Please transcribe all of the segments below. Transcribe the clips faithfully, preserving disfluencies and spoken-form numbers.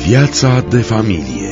Viața de familie.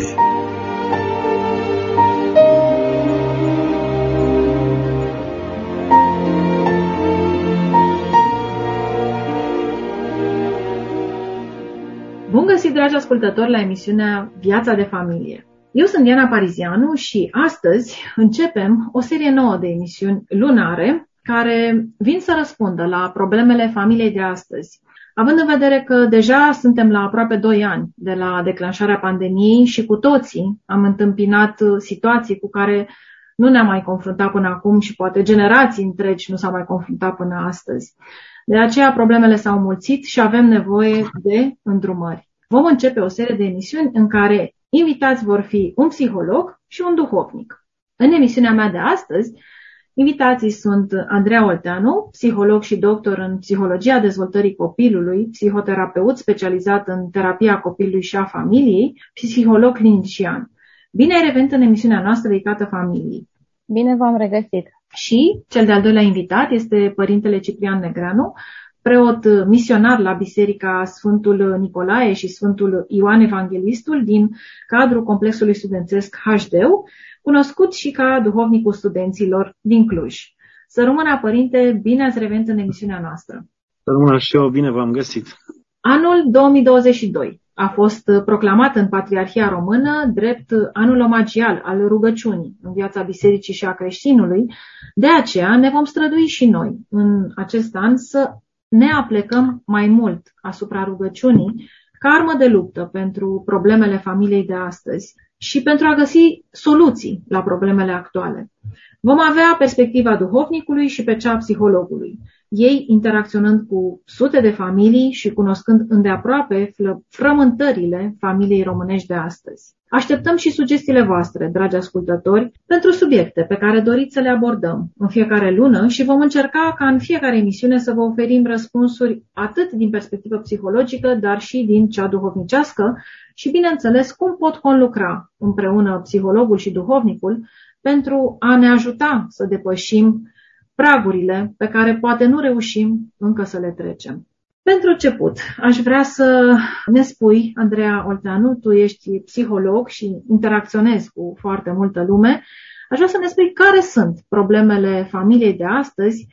Bun găsit, dragi ascultători, la emisiunea Viața de familie. Eu sunt Diana Parizianu și astăzi începem o serie nouă de emisiuni lunare care vin să răspundă la problemele familiei de astăzi. Având în vedere că deja suntem la aproape doi ani de la declanșarea pandemiei și cu toții am întâmpinat situații cu care nu ne-am mai confruntat până acum și poate generații întregi nu s-au mai confruntat până astăzi. De aceea problemele s-au mulțit și avem nevoie de îndrumări. Vom începe o serie de emisiuni în care invitați vor fi un psiholog și un duhovnic. În emisiunea mea de astăzi, invitații sunt Andreea Olteanu, psiholog și doctor în psihologia dezvoltării copilului, psihoterapeut specializat în terapia copilului și a familiei, psiholog clinician. Bine ai revenit în emisiunea noastră dedicată familiei. Bine v-am regăsit. Și cel de-al doilea invitat este părintele Ciprian Negreanu, preot misionar la Biserica Sfântul Nicolae și Sfântul Ioan Evanghelistul din cadrul complexului studențesc H D U, cunoscut și ca duhovnicul studenților din Cluj. Să rămână, părinte, bine ați revenit în emisiunea noastră. Să rămână și eu, bine v-am găsit. Anul două mii douăzeci și doi a fost proclamat în Patriarhia Română drept anul omagial al rugăciunii în viața bisericii și a creștinului. De aceea ne vom strădui și noi în acest an să ne aplecăm mai mult asupra rugăciunii ca armă de luptă pentru problemele familiei de astăzi și pentru a găsi soluții la problemele actuale. Vom avea perspectiva duhovnicului și pe cea a psihologului, ei interacționând cu sute de familii și cunoscând îndeaproape frământările familiei românești de astăzi. Așteptăm și sugestiile voastre, dragi ascultători, pentru subiecte pe care doriți să le abordăm în fiecare lună și vom încerca ca în fiecare emisiune să vă oferim răspunsuri atât din perspectivă psihologică, dar și din cea duhovnicească și, bineînțeles, cum pot conlucra împreună psihologul și duhovnicul pentru a ne ajuta să depășim pragurile pe care poate nu reușim încă să le trecem. Pentru început, aș vrea să ne spui, Andreea Olteanu, tu ești psiholog și interacționezi cu foarte multă lume, aș vrea să ne spui care sunt problemele familiei de astăzi,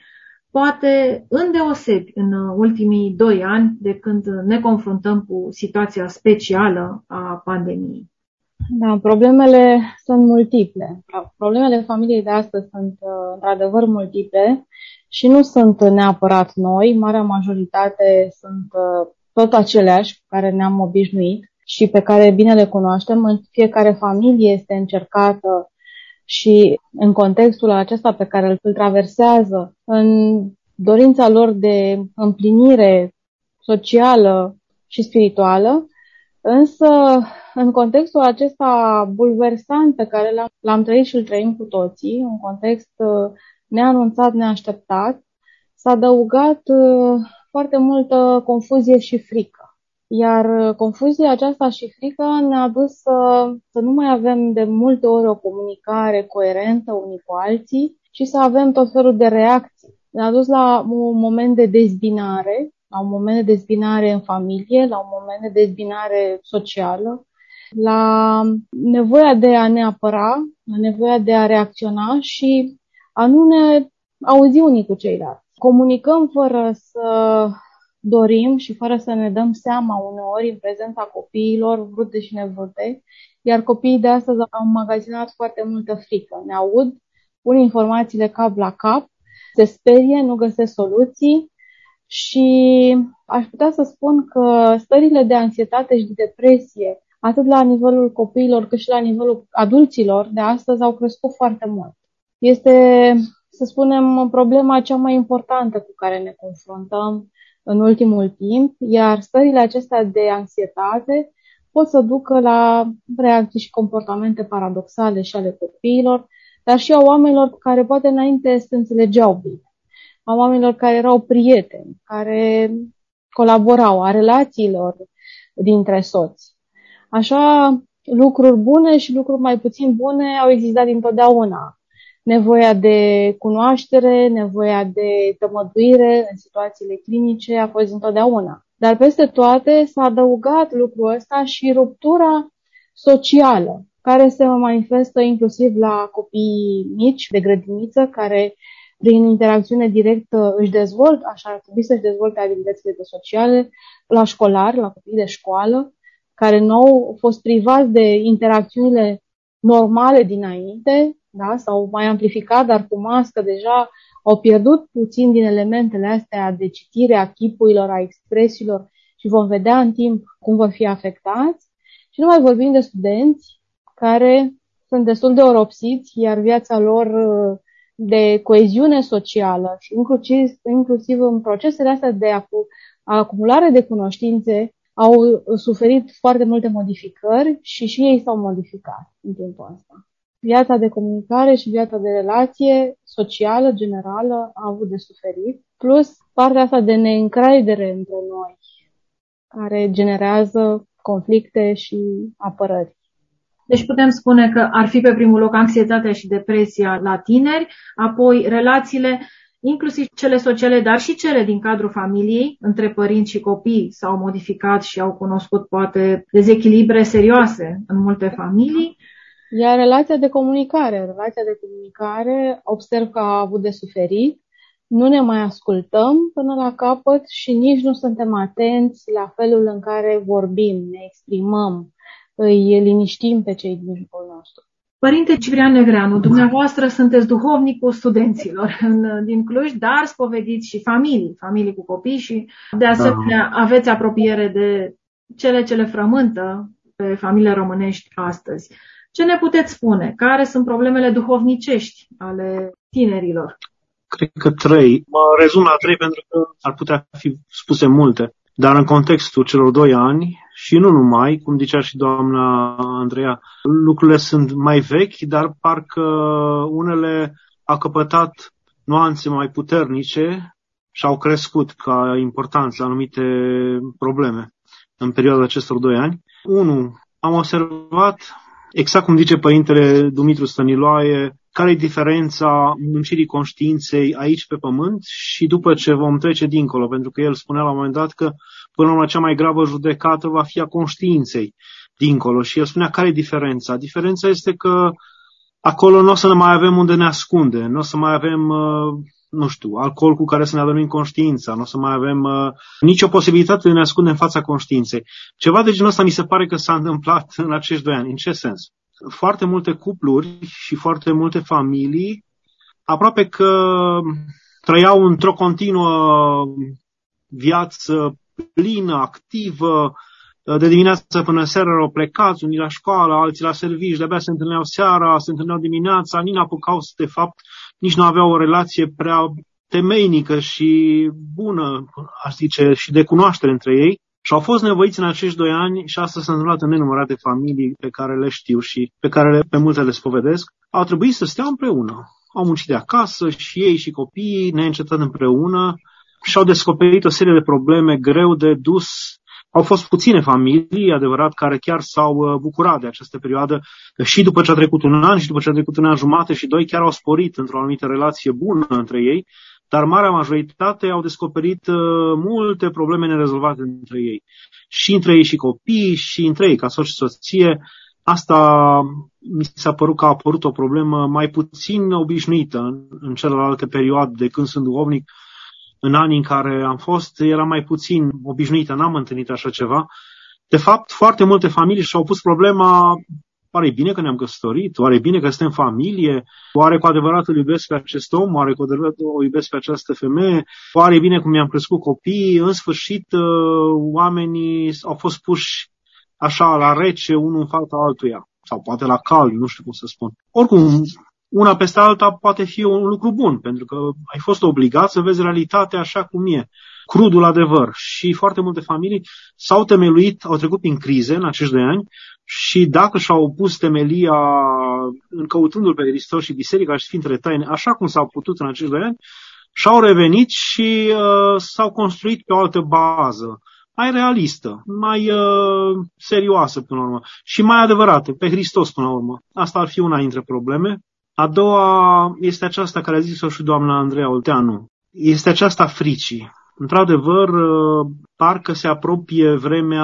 poate îndeosebi în ultimii doi ani de când ne confruntăm cu situația specială a pandemiei. Da, problemele sunt multiple. Problemele familiei de astăzi sunt într-adevăr multiple și nu sunt neapărat noi. Marea majoritate sunt tot aceleași cu care ne-am obișnuit și pe care bine le cunoaștem. În fiecare familie este încercată și în contextul acesta pe care îl traversează, în dorința lor de împlinire socială și spirituală, însă în contextul acesta bulversant pe care l-am, l-am trăit și îl trăim cu toții, un context neanunțat, neașteptat, s-a adăugat foarte multă confuzie și frică. Iar confuzia aceasta și frica ne-a dus să, să nu mai avem de multe ori o comunicare coerentă unii cu alții, ci să avem tot felul de reacții. Ne-a dus la un moment de dezbinare, la un moment de dezbinare în familie, la un moment de dezbinare socială, la nevoia de a ne apăra, la nevoia de a reacționa și a nu ne auzi unii cu ceilalți. Comunicăm fără să dorim și fără să ne dăm seama uneori în prezența copiilor, vrute și nevrute, iar copiii de astăzi au magazinat foarte multă frică. Ne aud, pun informațiile cap la cap, se sperie, nu găsesc soluții și aș putea să spun că stările de anxietate și de depresie, atât la nivelul copiilor cât și la nivelul adulților de astăzi, au crescut foarte mult. Este, să spunem, problema cea mai importantă cu care ne confruntăm în ultimul timp, iar stările acestea de anxietate pot să ducă la reacții și comportamente paradoxale și ale copiilor, dar și a oamenilor care poate înainte se înțelegeau bine, a oamenilor care erau prieteni, care colaborau, a relațiilor dintre soți. Așa, lucruri bune și lucruri mai puțin bune au existat dintotdeauna. Nevoia de cunoaștere, nevoia de tămăduire în situațiile clinice a fost întotdeauna. Dar peste toate s-a adăugat lucrul ăsta și ruptura socială, care se manifestă inclusiv la copiii mici de grădiniță, care prin interacțiune directă își dezvoltă, așa ar trebui să-și dezvolte abilitățile de sociale, la școlari, la copii de școală, care nou au fost privați de interacțiunile normale dinainte, da? S-au mai amplificat, dar cu mască deja au pierdut puțin din elementele astea de citire a chipurilor, a expresiilor și vom vedea în timp cum vor fi afectați. Și nu mai vorbim de studenți care sunt destul de oropsiți, iar viața lor de coeziune socială și inclusiv, inclusiv în procesele astea de acumulare de cunoștințe au suferit foarte multe modificări și și ei s-au modificat în timpul ăsta. Viața de comunicare și viața de relație socială, generală, a avut de suferit, plus partea asta de neîncredere între noi, care generează conflicte și apărări. Deci putem spune că ar fi pe primul loc anxietatea și depresia la tineri, apoi relațiile, inclusiv cele sociale, dar și cele din cadrul familiei, între părinți și copii s-au modificat și au cunoscut poate dezechilibre serioase în multe familii. Iar relația de comunicare, relația de comunicare, observ că a avut de suferit, nu ne mai ascultăm până la capăt și nici nu suntem atenți la felul în care vorbim, ne exprimăm, îi liniștim pe cei din jurul nostru. Părinte Ciprian Negreanu, dumneavoastră sunteți duhovnicul studenților în, din Cluj, dar spovediți și familii, familii cu copii și de asemenea aveți apropiere de cele ce le frământă pe familiile românești astăzi. Ce ne puteți spune? Care sunt problemele duhovnicești ale tinerilor? Cred că trei. Mă rezum la trei pentru că ar putea fi spuse multe. Dar în contextul celor doi ani, și nu numai, cum zicea și doamna Andreea, lucrurile sunt mai vechi, dar parcă unele au căpătat nuanțe mai puternice și au crescut ca importanță anumite probleme în perioada acestor doi ani. Unu, am observat, exact cum zice Părintele Dumitru Stăniloae, care e diferența muncirii conștiinței aici pe pământ și după ce vom trece dincolo, pentru că el spunea la un moment dat că până la urmă cea mai gravă judecată va fi a conștiinței dincolo și el spunea care e diferența. Diferența este că acolo nu o să ne mai avem unde ne ascunde, nu o să mai avem, nu știu, alcool cu care să ne adormim conștiința, nu o să mai avem uh, nicio posibilitate de ne ascunde în fața conștiinței. Ceva de genul ăsta mi se pare că s-a întâmplat în acești doi ani. În ce sens? Foarte multe cupluri și foarte multe familii aproape că trăiau într-o continuă viață plină, activă, de dimineață până seara erau plecați, unii la școală, alții la servici, de-abia se întâlneau seara, se întâlneau dimineața, nici n-apucau, de fapt, nici nu aveau o relație prea temeinică și bună, aș zice, și de cunoaștere între ei. Și au fost nevoiți în acești doi ani, și asta s-a întâmplat în nenumărate familii pe care le știu și pe care le, pe multe le spovedesc, au trebuit să stea împreună. Au muncit de acasă și ei și copiii, neîncetat împreună, și au descoperit o serie de probleme greu de dus. Au fost puține familii, adevărat, care chiar s-au bucurat de această perioadă și după ce a trecut un an și după ce a trecut un an jumate și doi, chiar au sporit într-o anumită relație bună între ei, dar marea majoritate au descoperit uh, multe probleme nerezolvate între ei. Și între ei și copii, și între ei ca soț și soție. Asta mi s-a părut că a apărut o problemă mai puțin obișnuită în, în celelalte perioade de când sunt duhovnic. În anii în care am fost, era mai puțin obișnuită, n-am întâlnit așa ceva. De fapt, foarte multe familii și-au pus problema: oare e bine că ne-am căsătorit? Oare e bine că suntem familie? Oare cu adevărat îl iubesc pe acest om? Oare cu adevărat o iubesc pe această femeie? Oare e bine cum mi-am crescut copiii? În sfârșit, oamenii au fost puși așa la rece, unul în fața altuia. Sau poate la cald, nu știu cum să spun. Oricum, una peste alta poate fi un lucru bun, pentru că ai fost obligat să vezi realitatea așa cum e, crudul adevăr. Și foarte multe familii s-au temeluit, au trecut prin crize în acești doi ani și dacă și-au pus temelia în căutându-L pe Hristos și Biserica și Sfintele Taine, așa cum s-au putut în acești doi ani, și-au revenit și uh, s-au construit pe o altă bază, mai realistă, mai uh, serioasă până la urmă și mai adevărată, pe Hristos până la urmă. Asta ar fi una dintre probleme. A doua este aceasta care a zis-o și doamna Andreea Olteanu. Este aceasta fricii. într-adevăr, parcă se apropie vremea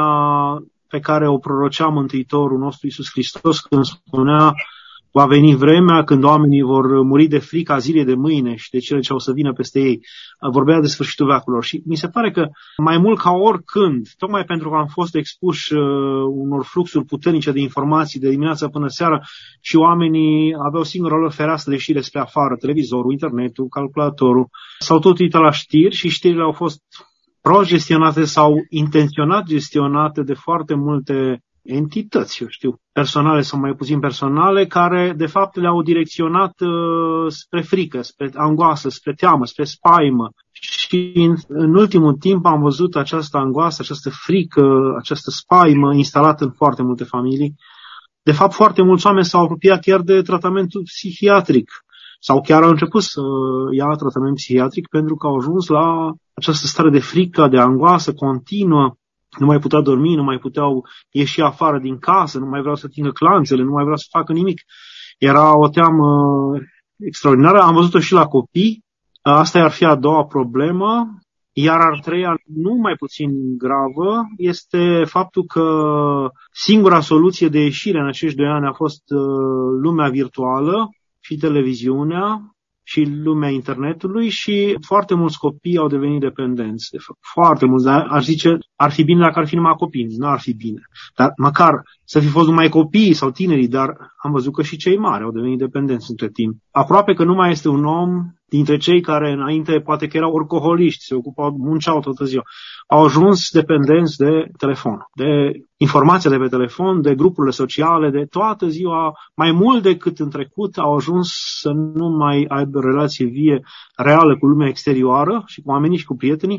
pe care o prorocea Mântuitorul nostru Iisus Hristos când spunea: va veni vremea când oamenii vor muri de frica zilei de mâine și de cele ce o să vină peste ei. Vorbea de sfârșitul veacurilor și mi se pare că mai mult ca oricând, tocmai pentru că am fost expuși uh, unor fluxuri puternice de informații de dimineața până seara și oamenii aveau singura lor fereastră de ieșire spre afară, televizorul, internetul, calculatorul, s-au tot uitat la știri și știrile au fost prost gestionate sau intenționat gestionate de foarte multe entități, eu știu, personale sau mai puțin personale, care de fapt le-au direcționat uh, spre frică, spre angoasă, spre teamă, spre spaimă. Și în, în ultimul timp am văzut această angoasă, această frică, această spaimă instalată în foarte multe familii. De fapt, foarte mulți oameni s-au apropiat chiar de tratamentul psihiatric sau chiar au început să ia tratament psihiatric pentru că au ajuns la această stare de frică, de angoasă continuă. Nu mai puteau dormi, nu mai puteau ieși afară din casă, nu mai vreau să tingă clanțele, nu mai vreau să facă nimic. Era o teamă extraordinară. Am văzut-o și la copii. Asta ar fi a doua problemă. Iar a treia, nu mai puțin gravă, este faptul că singura soluție de ieșire în acești doi ani a fost lumea virtuală și televiziunea și lumea internetului și foarte mulți copii au devenit dependenți. De fapt, foarte mulți, dar aș zice, ar fi bine dacă ar fi numai copii, nu ar fi bine. Dar măcar să fi fost numai copiii sau tinerii, dar am văzut că și cei mari au devenit dependenți între timp. Aproape că nu mai este un om dintre cei care înainte poate că erau orcoholiști, se ocupau, munceau toată ziua. Au ajuns dependenți de telefon, de informația de pe telefon, de grupurile sociale, de toată ziua, mai mult decât în trecut, au ajuns să nu mai aibă relație vie, reală cu lumea exterioară și cu oamenii și cu prietenii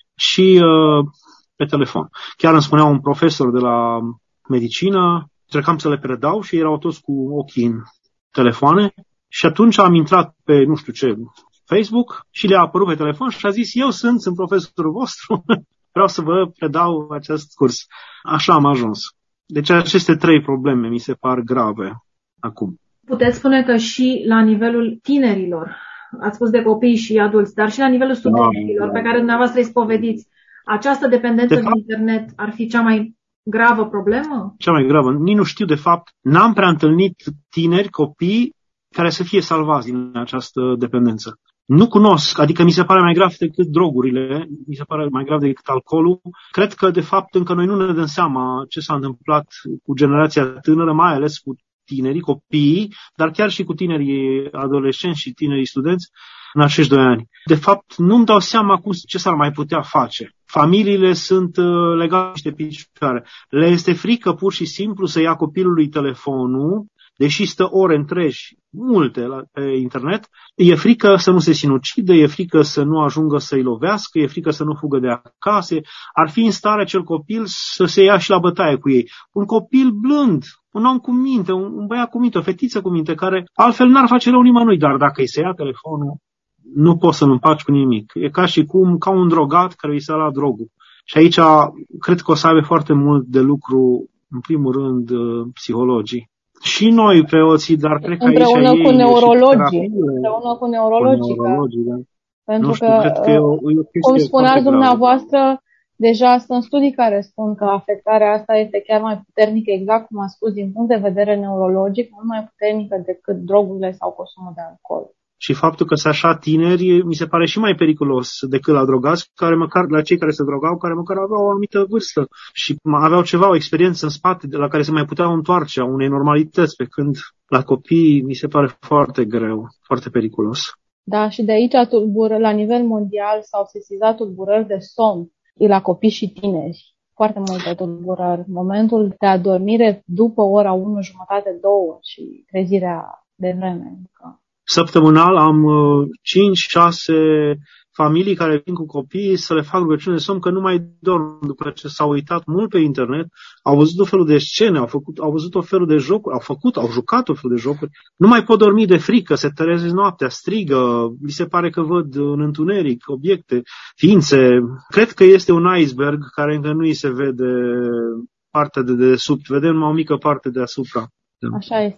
și uh, pe telefon. Chiar îmi spunea un profesor de la medicină, trecam să le predau și erau toți cu ochii în telefoane și atunci am intrat pe, nu știu ce, Facebook și le-a apărut pe telefon și a zis: eu sunt, sunt profesorul vostru, vreau să vă predau acest curs. Așa am ajuns. Deci aceste trei probleme mi se par grave acum. Puteți spune că și la nivelul tinerilor, ați spus de copii și adulți, dar și la nivelul studenților, da, pe care dumneavoastră îi spovediți, această dependență de, de internet ar fi cea mai gravă problemă? Cea mai gravă. Nici nu știu, de fapt, n-am prea întâlnit tineri, copii, care să fie salvați din această dependență. Nu cunosc, adică mi se pare mai grav decât drogurile, mi se pare mai grav decât alcoolul. Cred că, de fapt, încă noi nu ne dăm seama ce s-a întâmplat cu generația tânără, mai ales cu tinerii, copiii, dar chiar și cu tinerii adolescenți și tinerii studenți în acești doi ani. De fapt, nu-mi dau seama cum, ce s-ar mai putea face. Familiile sunt uh, legate niște picioare. Le este frică pur și simplu să ia copilului telefonul, deși stă ore întregi, multe la, pe internet, e frică să nu se sinucidă, e frică să nu ajungă să-i lovească, e frică să nu fugă de acasă. Ar fi în stare acel copil să se ia și la bătaie cu ei. Un copil blând, un om cu minte, un, un băiat cu minte, o fetiță cu minte, care altfel n-ar face rău nimănui, dar dacă îi se ia telefonul, nu poți să-l împaci cu nimic. E ca și cum, ca un drogat care îi s-a luat drogul. Și aici cred că o să aibă foarte mult de lucru, în primul rând, psihologii. Și noi, preoții, dar cred că împreună aici cu ei, neurologii, împreună cu neurologii, cu neurologii da. Pentru nu știu, că, cred că e o, e o cum spuneați dumneavoastră, deja sunt studii care spun că afectarea asta este chiar mai puternică, exact cum a spus, din punct de vedere neurologic, mult mai puternică decât drogurile sau consumul de alcool. Și faptul că sunt așa tineri mi se pare și mai periculos decât la drogați, care măcar, la cei care se drogau, care măcar aveau o anumită vârstă și aveau ceva, o experiență în spate de la care se mai puteau întoarce, a unei normalități, pe când la copii mi se pare foarte greu, foarte periculos. Da, și de aici tulbură, la nivel mondial s-au sesizat tulburări de somn la copii și tineri. Foarte multe tulburări. Momentul de adormire după ora unu, jumătate, două și trezirea de vreme. Săptămânal am cinci șase familii care vin cu copii să le fac rugăciune de somn, că nu mai dorm după ce s-au uitat mult pe internet, au văzut o felul de scene, au, făcut, au văzut o felul de jocuri, au făcut, au jucat o felul de jocuri. Nu mai pot dormi de frică, se trezesc noaptea, strigă, li se pare că văd în întuneric obiecte, ființe. Cred că este un iceberg care încă nu îi se vede partea de desubt, vedem o mică parte deasupra. Așa este.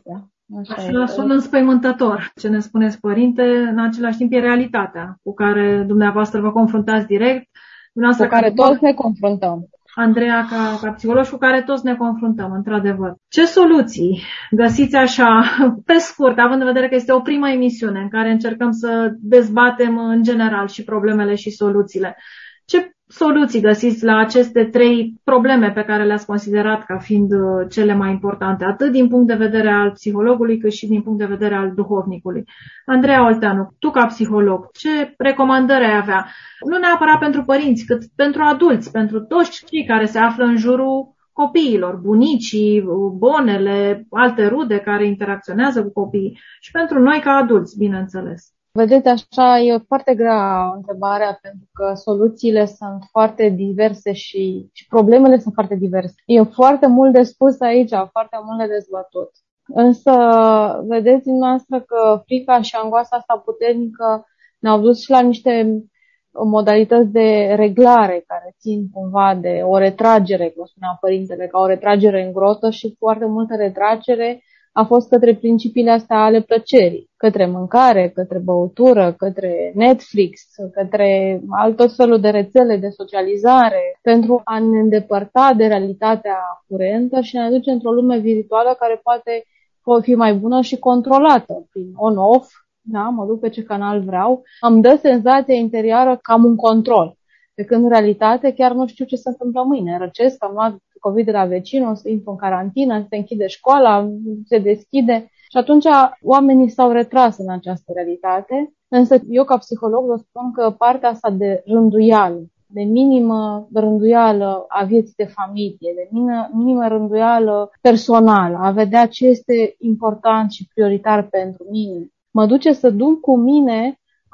Așa sună înspăimântător ce ne spuneți, părinte, în același timp e realitatea cu care dumneavoastră vă confruntați direct. Cu care toți ne confruntăm. Andreea, ca, ca psiholog, cu care toți ne confruntăm, într-adevăr. Ce soluții găsiți așa, pe scurt, având în vedere că este o primă emisiune în care încercăm să dezbatem în general și problemele și soluțiile? Ce soluții găsiți la aceste trei probleme pe care le-ați considerat ca fiind cele mai importante, atât din punct de vedere al psihologului, cât și din punct de vedere al duhovnicului? Andreea Olteanu, tu ca psiholog, ce recomandări ai avea? Nu neapărat pentru părinți, cât pentru adulți, pentru toți cei care se află în jurul copiilor, bunicii, bonele, alte rude care interacționează cu copiii și pentru noi ca adulți, bineînțeles. Vedeți, așa e foarte grea întrebarea, pentru că soluțiile sunt foarte diverse și, și problemele sunt foarte diverse. E foarte mult de spus aici, foarte mult de dezbătut. Însă, vedeți dumneavoastră că frica și angoasa asta puternică ne-au dus și la niște modalități de reglare care țin cumva de o retragere, cum spunea părintele, ca o retragere în grotă, și foarte multă retragere a fost către principiile astea ale plăcerii, către mâncare, către băutură, către Netflix, către alt tot felul de rețele de socializare, pentru a ne îndepărta de realitatea curentă și ne duce într-o lume virtuală care poate fi mai bună și controlată prin on-off, da, mă duc pe ce canal vreau, îmi dă senzația interioară că am un control. Pe când în realitate chiar nu știu ce se întâmplă mâine. Răcesc, am luat COVID de la vecinul, să intru în carantină, se închide școala, se deschide. Și atunci oamenii s-au retras în această realitate. Însă eu ca psiholog vă spun că partea asta de rânduială, de minimă rânduială a vieții de familie, de minimă, minimă rânduială personală, a vedea ce este important și prioritar pentru mine, mă duce să duc cu mine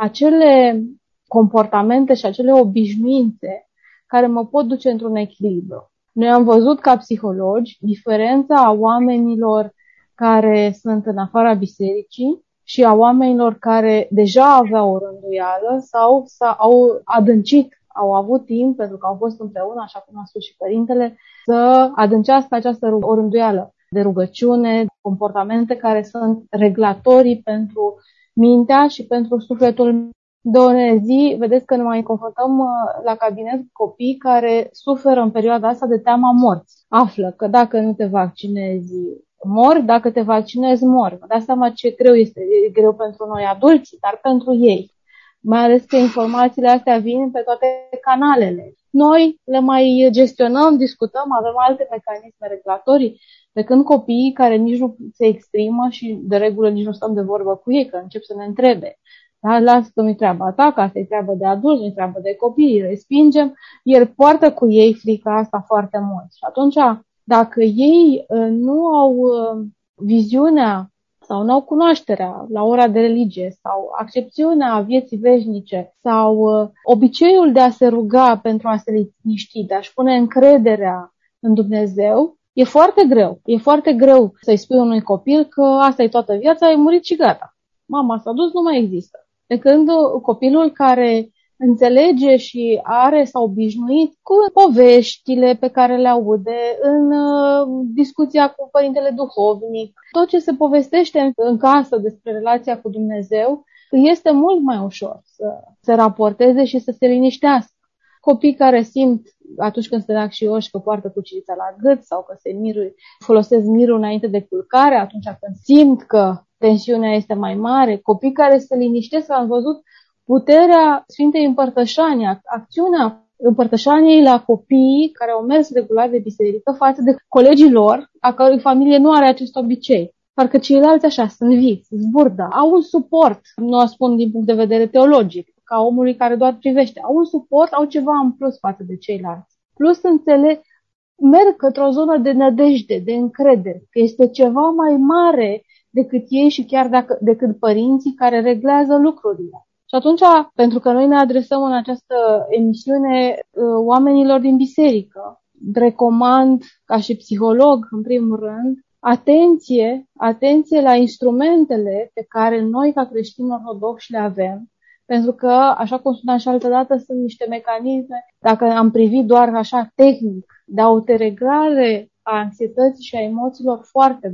acele comportamente și acele obișnuințe care mă pot duce într-un echilibru. Noi am văzut ca psihologi diferența a oamenilor care sunt în afara bisericii și a oamenilor care deja aveau o rânduială sau s-au adâncit, au avut timp, pentru că au fost împreună, așa cum a spus și părintele, să adâncească această o rânduială de rugăciune, comportamente care sunt reglatorii pentru mintea și pentru sufletul. De o zi, vedeți că ne mai confruntăm la cabinet cu copii care suferă în perioada asta de teama morții. Află că dacă nu te vaccinezi, mor, dacă te vaccinezi, mor. Vă dați seama ce greu este. E greu pentru noi adulți, dar pentru ei. Mai ales că informațiile astea vin pe toate canalele. Noi le mai gestionăm, discutăm, avem alte mecanisme regulatorii, de când copiii care nici nu se exprimă și de regulă nici nu stăm de vorbă cu ei, că încep să ne întrebe. Da, lasă că nu-i treaba ta, că asta e treabă de adulți, nu-i treabă de copii, îi respingem. El poartă cu ei frica asta foarte mult. Și atunci, dacă ei uh, nu au uh, viziunea sau nu au cunoașterea la ora de religie sau accepțiunea vieții veșnice sau uh, obiceiul de a se ruga pentru a se liniști, de a-și pune încrederea în Dumnezeu, e foarte greu. E foarte greu să-i spui unui copil că asta e toată viața, ai murit și gata. Mama s-a dus, nu mai există. De când copilul care înțelege și are sau obișnuit cu poveștile pe care le aude în uh, discuția cu părintele duhovnic, tot ce se povestește în casă despre relația cu Dumnezeu, este mult mai ușor să se raporteze și să se liniștească. Copii care simt atunci când se anxioși că poartă cucerița la gât sau că se mirui, folosesc mirul înainte de culcare, atunci când simt că tensiunea este mai mare, copii care se liniștesc, am văzut puterea Sfintei Împărtășanii, acțiunea Împărtășaniei la copiii care au mers regulat de biserică față de colegii lor, a cărui familie nu are acest obicei. Parcă ceilalți așa sunt vii, zburdă, au un suport, nu o spun din punct de vedere teologic, ca omului care doar privește, au un suport, au ceva în plus față de ceilalți. Plus înțeleg, merg către o zonă de nădejde, de încredere, că este ceva mai mare decât ei și chiar dacă, decât părinții care reglează lucrurile. Și atunci, pentru că noi ne adresăm în această emisiune oamenilor din biserică, recomand, ca și psiholog, în primul rând, atenție, atenție la instrumentele pe care noi, ca creștini ortodoxi, le avem, pentru că, așa cum spuneam și altă dată, sunt niște mecanisme, dacă am privit doar așa tehnic, de autoreglare a anxietății și a emoțiilor foarte bune.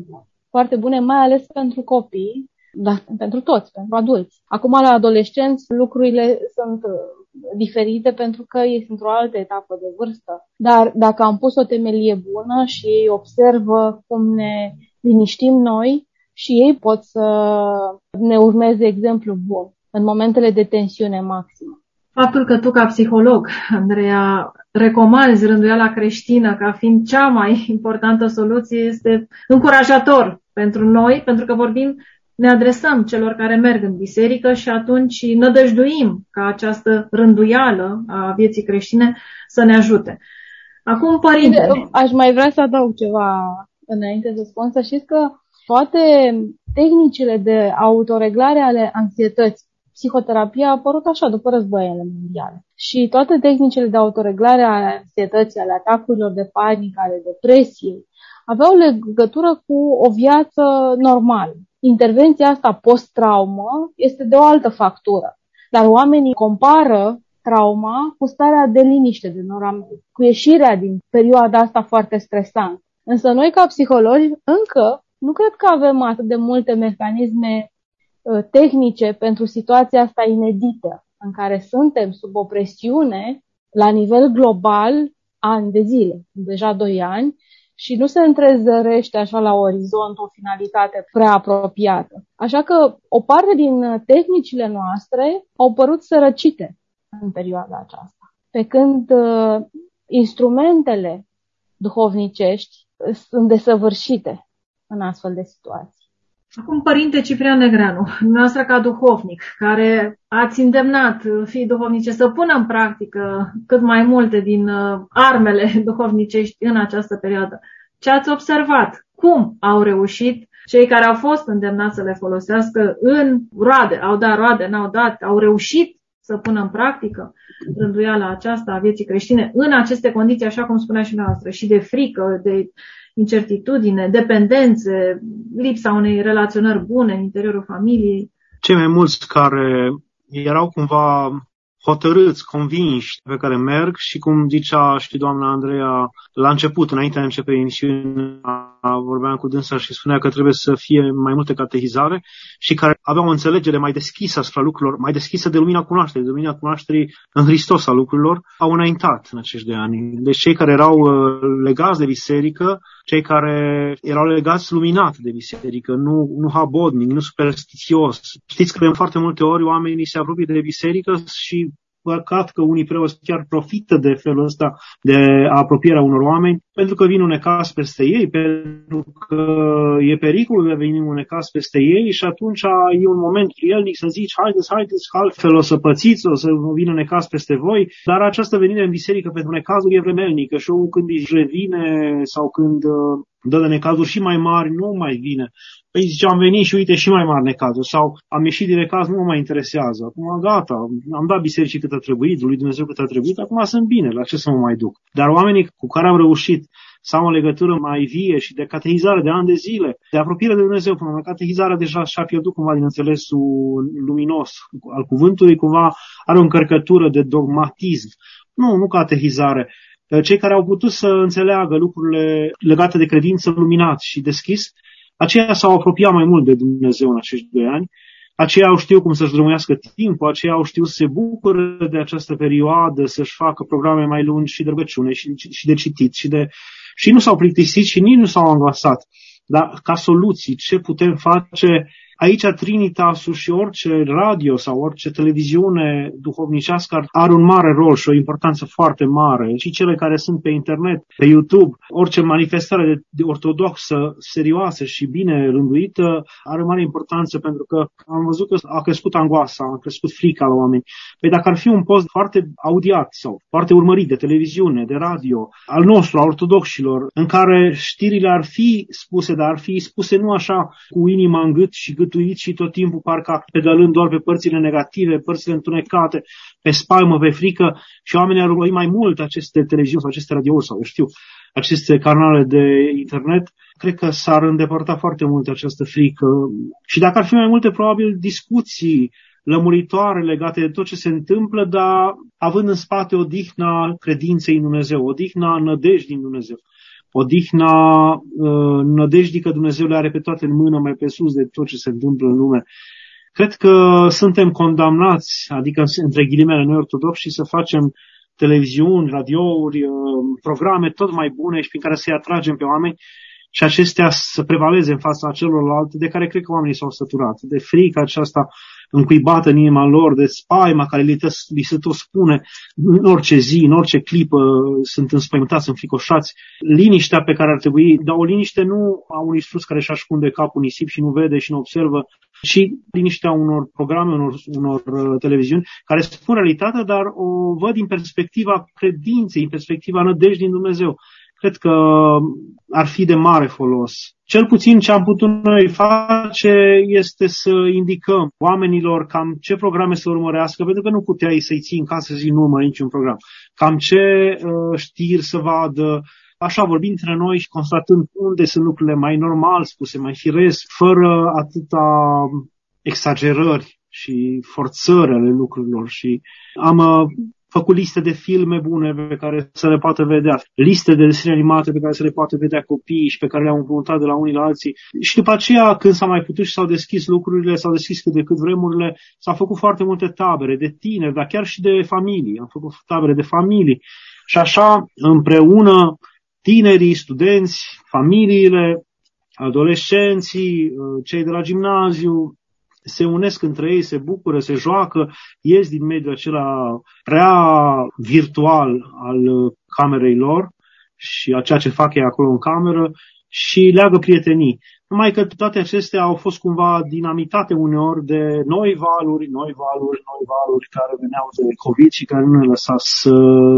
foarte bune, mai ales pentru copii, dar pentru toți, pentru adulți. Acum, la adolescenți, lucrurile sunt diferite pentru că ei sunt într-o altă etapă de vârstă. Dar dacă am pus o temelie bună și ei observă cum ne liniștim noi și ei pot să ne urmeze exemplu bun în momentele de tensiune maximă. Faptul că tu, ca psiholog, Andreea, recomanzi rânduiala creștină ca fiind cea mai importantă soluție este încurajator pentru noi, pentru că vorbim, ne adresăm celor care merg în biserică și atunci nădăjduim ca această rânduială a vieții creștine să ne ajute. Acum, părinte... Aș mai vrea să adaug ceva înainte să spun, să știți că toate tehnicile de autoreglare ale anxietății, psihoterapia a apărut așa după războaiele mondiale. Și toate tehnicile de autoreglare ale anxietății, ale atacurilor de panică, ale depresiei, aveau legătură cu o viață normală. Intervenția asta post-traumă este de o altă factură. Dar oamenii compară trauma cu starea de liniște, de normal, cu ieșirea din perioada asta foarte stresantă. Însă noi, ca psihologi, încă nu cred că avem atât de multe mecanisme uh, tehnice pentru situația asta inedită, în care suntem sub o presiune la nivel global ani de zile, deja doi ani, și nu se întrezărește așa la orizont o finalitate prea apropiată. Așa că o parte din tehnicile noastre au părut sărăcite în perioada aceasta, pe când uh, instrumentele duhovnicești sunt desăvârșite în astfel de situații. Acum, părinte Ciprian Negreanu, dumneavoastră ca duhovnic, care ați îndemnat fiii duhovnice să pună în practică cât mai multe din armele duhovnicești în această perioadă, ce ați observat? Cum au reușit cei care au fost îndemnați să le folosească în roade? Au dat roade, n-au dat, au reușit să pună în practică rânduiala aceasta a vieții creștine în aceste condiții, așa cum spunea și noastră, și de frică, de incertitudine, dependențe, lipsa unei relaționări bune în interiorul familiei. Cei mai mulți care erau cumva hotărâți, convinși pe care merg și cum zicea și doamna Andreea la început, înainte de a începe emisiunea, vorbeam cu dânsa și spunea că trebuie să fie mai multe catehizare și care aveau o înțelegere mai deschisă asupra lucrurilor, mai deschisă de lumina cunoașterii, de lumina cunoașterii în Hristos a lucrurilor, au înaintat în acești doi ani. Deci cei care erau legați de biserică, cei care erau legați luminat de biserică, nu, nu habodnic, nu superstițios. Știți că de foarte multe ori oamenii se apropie de biserică și păcat că unii preoți chiar profită de felul ăsta de apropierea unor oameni, pentru că vin un necaz peste ei, pentru că e pericolul de a veni un necaz peste ei și atunci e un moment prielnic să zici, haideți, haideți, altfel o să pățiți, o să vină necaz peste voi, dar această venire în biserică pentru necazul e vremelnică și omul când își revine sau când dă de necazuri și mai mari, nu mai vine. Păi zice, am venit și uite și mai mari necazuri sau am ieșit din necaz, nu mă mai interesează. Acum gata, am dat bisericii cât a trebuit, lui Dumnezeu cât a trebuit, acum sunt bine, la ce să mă mai duc? Dar oamenii cu care am reușit să am o legătură mai vie și de catehizare de ani de zile, de apropiere de Dumnezeu, până la catehizarea deja și-a pierdut cumva din înțelesul luminos al cuvântului, cumva are o încărcătură de dogmatism. Nu, nu catehizare. Cei care au putut să înțeleagă lucrurile legate de credință luminat și deschis, aceia s-au apropiat mai mult de Dumnezeu în acești doi ani, aceia au știut cum să-și drămuiască timpul, aceia au știut să se bucură de această perioadă, să-și facă programe mai lungi și de rugăciune și, și de citit și, de, și nu s-au plictisit și nici nu s-au angoasat. Dar ca soluții, ce putem face? Aici Trinitasul și orice radio sau orice televiziune duhovnicească are un mare rol și o importanță foarte mare. Și cele care sunt pe internet, pe YouTube, orice manifestare de, de ortodoxă, serioasă și bine rânduită, are mare importanță pentru că am văzut că a crescut angoasa, a crescut frica la oameni. Păi dacă ar fi un post foarte audiat sau foarte urmărit de televiziune, de radio, al nostru, a ortodoxilor, în care știrile ar fi spuse, dar ar fi spuse nu așa cu inima în gât și gât și tot timpul parcă pedalând doar pe părțile negative, părțile întunecate, pe spaimă, pe frică și oamenii ar urmări mai mult aceste televiziuni sau aceste radiouri sau, eu știu, aceste canale de internet, cred că s-ar îndepărta foarte mult această frică. Și dacă ar fi mai multe, probabil, discuții lămuritoare legate de tot ce se întâmplă, dar având în spate odihna credinței în Dumnezeu, odihna nădejdii în Dumnezeu. odihna nădejdii că Dumnezeu le are pe toate în mână, mai pe sus de tot ce se întâmplă în lume. Cred că suntem condamnați, adică între ghilimele noi ortodoxi, să facem televiziuni, radiouri, programe tot mai bune și prin care să-i atragem pe oameni și acestea să prevaleze în fața celorlalte, de care cred că oamenii s-au săturat. De frica aceasta încuibată în inima lor, de spaima care li, li se tot spune în orice zi, în orice clipă, sunt înspăimântați, înfricoșați. Liniștea pe care ar trebui, dar o liniște nu a unui Iisus care își ascunde capul nisip și nu vede și nu observă, ci liniștea unor programe, unor, unor televiziuni care spun realitatea, dar o văd din perspectiva credinței, din perspectiva nădejdii în Dumnezeu. Cred că ar fi de mare folos. Cel puțin ce am putut noi face este să indicăm oamenilor cam ce programe să urmărească, pentru că nu puteai să-i ții în casă zi nu urmări niciun program. Cam ce uh, știri să vadă, așa vorbind între noi și constatând unde sunt lucrurile mai normal spuse, mai firesc, fără atâta exagerări și forțări ale lucrurilor. Și am uh, făcut liste de filme bune pe care să le poată vedea, liste de desene animate pe care să le poată vedea copiii și pe care le-au împrumutat de la unii la alții. Și după aceea, când s-a mai putut și s-au deschis lucrurile, s-au deschis cât de cât vremurile, s-au făcut foarte multe tabere de tineri, dar chiar și de familii. Am făcut tabere de familii. Și așa, împreună, tinerii, studenți, familiile, adolescenții, cei de la gimnaziu, se unesc între ei, se bucură, se joacă, ies din mediul acela prea virtual al camerei lor și a ceea ce fac ei acolo în cameră și leagă prietenii. Numai că toate acestea au fost cumva dinamitate uneori de noi valuri, noi valuri, noi valuri care veneau de COVID și care nu ne lăsa să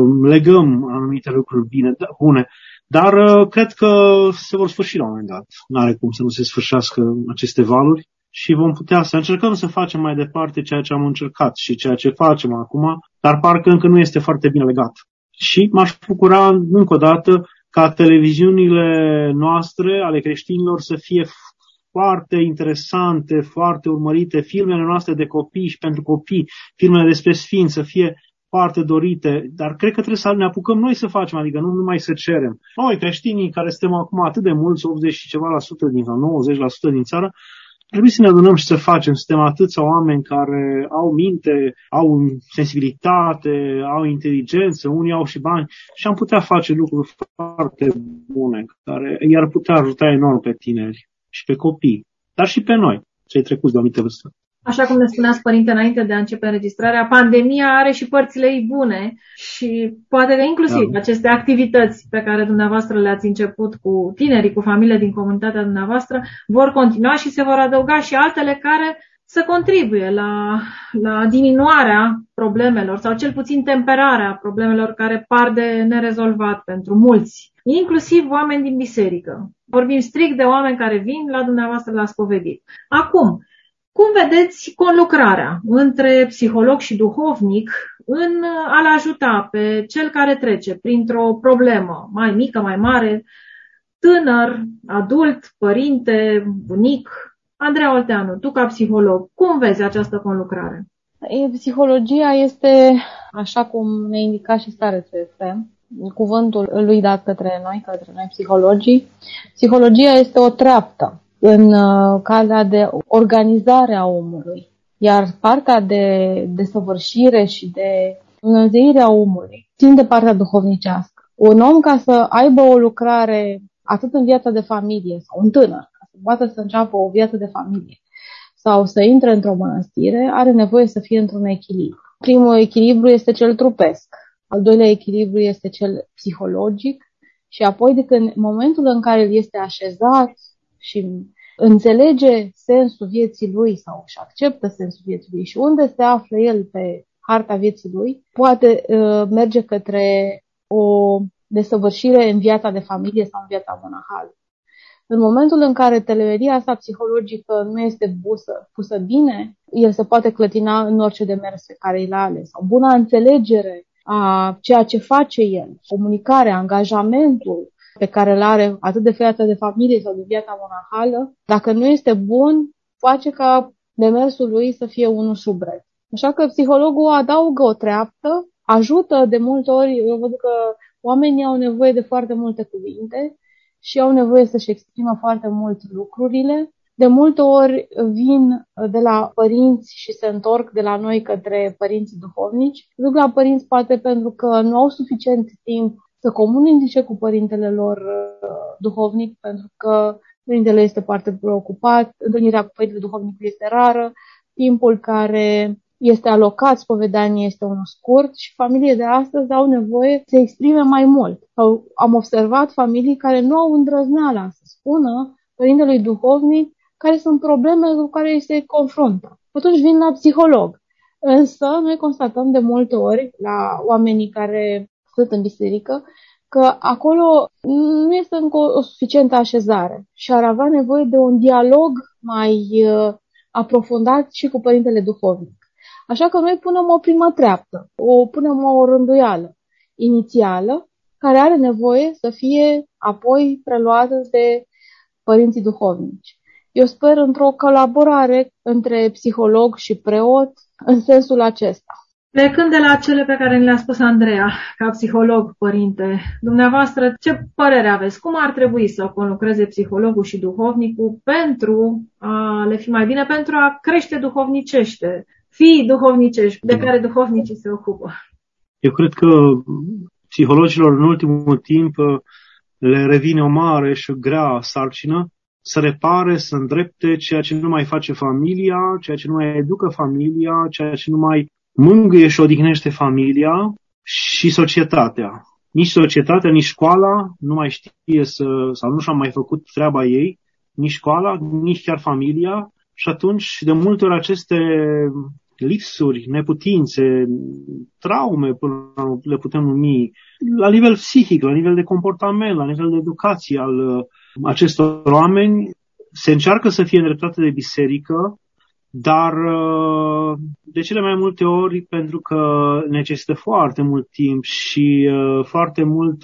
legăm anumite lucruri bine, bune. Dar cred că se vor sfârși la un moment dat. N-are cum să nu se sfârșească aceste valuri. Și vom putea să încercăm să facem mai departe ceea ce am încercat și ceea ce facem acum, dar parcă încă nu este foarte bine legat. Și m-aș bucura încă o dată ca televiziunile noastre, ale creștinilor, să fie foarte interesante, foarte urmărite, filmele noastre de copii și pentru copii, filmele despre sfinți să fie foarte dorite, dar cred că trebuie să ne apucăm noi să facem, adică nu numai să cerem. Noi, creștinii care suntem acum atât de mulți, optzeci și ceva la sută din sau nouăzeci la sută din țară, trebuie să ne adunăm și să facem. Suntem atâția oameni care au minte, au sensibilitate, au inteligență, unii au și bani și am putea face lucruri foarte bune care i-ar putea ajuta enorm pe tineri și pe copii, dar și pe noi, cei trecuți de o anumită vârstă. Așa cum ne spuneați, părinte, înainte de a începe înregistrarea, pandemia are și părțile ei bune și poate că inclusiv da. aceste activități pe care dumneavoastră le-ați început cu tinerii, cu familiile din comunitatea dumneavoastră, vor continua și se vor adăuga și altele care să contribuie la, la diminuarea problemelor sau cel puțin temperarea problemelor care par de nerezolvat pentru mulți, inclusiv oameni din biserică. Vorbim strict de oameni care vin la dumneavoastră la spovedit. Acum, cum vedeți conlucrarea între psiholog și duhovnic în a-l ajuta pe cel care trece printr-o problemă mai mică, mai mare, tânăr, adult, părinte, bunic? Andreea Olteanu, tu ca psiholog, cum vezi această conlucrare? Psihologia este, așa cum ne indica și starețul Efrem, cuvântul lui dat către noi, către noi psihologii, psihologia este o treaptă în calea de organizare a omului, iar partea de desăvârșire și de înălțire a omului țin de partea duhovnicească. Un om, ca să aibă o lucrare atât în viața de familie, sau un tânăr, ca să poată să înceapă o viață de familie, sau să intre într-o mănăstire, are nevoie să fie într-un echilibru. Primul echilibru este cel trupesc, al doilea echilibru este cel psihologic și apoi, de când, în momentul în care el este așezat și înțelege sensul vieții lui sau își acceptă sensul vieții lui și unde se află el pe harta vieții lui, poate uh, merge către o desăvârșire în viața de familie sau în viața monahală. În momentul în care telemeria asta psihologică nu este pusă, pusă bine, el se poate clătina în orice demers pe care îl are sau buna înțelegere a ceea ce face el, comunicarea, angajamentul pe care îl are atât de viața de familie sau de viața monahală, dacă nu este bun, face ca demersul lui să fie unul șubret. Așa că psihologul adaugă o treaptă, ajută de multe ori, eu văd că oamenii au nevoie de foarte multe cuvinte și au nevoie să-și exprime foarte mult lucrurile. De multe ori vin de la părinți și se întorc de la noi către părinții duhovnici. Duc la părinți poate pentru că nu au suficient timp să comunice cu părintele lor duhovnic, pentru că părintele este foarte preocupat, întâlnirea cu părintele duhovnic este rară, timpul care este alocat spovedaniei este unul scurt și familiile de astăzi au nevoie să exprime mai mult. Sau am observat familii care nu au îndrăzneala să spună părintelui duhovnic care sunt problemele cu care ei se confruntă. Atunci vin la psiholog. Însă noi constatăm de multe ori la oamenii care sunt în biserică că acolo nu este încă o, o suficientă așezare și ar avea nevoie de un dialog mai uh, aprofundat și cu părintele duhovnic. Așa că noi punem o primă treaptă, o punem o rânduială inițială care are nevoie să fie apoi preluată de părinții duhovnici. Eu sper într-o colaborare între psiholog și preot în sensul acesta. Plecând de la cele pe care le-a spus Andreea, ca psiholog, părinte, dumneavoastră, ce părere aveți? Cum ar trebui să conlucreze psihologul și duhovnicul pentru a le fi mai bine, pentru a crește duhovnicește, fii duhovnicești, de care duhovnicii se ocupă? Eu cred că psihologilor în ultimul timp le revine o mare și grea sarcină să repare, să îndrepte ceea ce nu mai face familia, ceea ce nu mai educă familia, ceea ce nu mai mângâie și odihnește familia și societatea. Nici societatea, nici școala nu mai știe să, sau nu și-a mai făcut treaba ei, nici școala, nici chiar familia. Și atunci, de multe ori, aceste lipsuri, neputințe, traume, până le putem numi, la nivel psihic, la nivel de comportament, la nivel de educație al acestor oameni, se încearcă să fie îndreptate de biserică, dar de cele mai multe ori, pentru că necesită foarte mult timp și foarte multă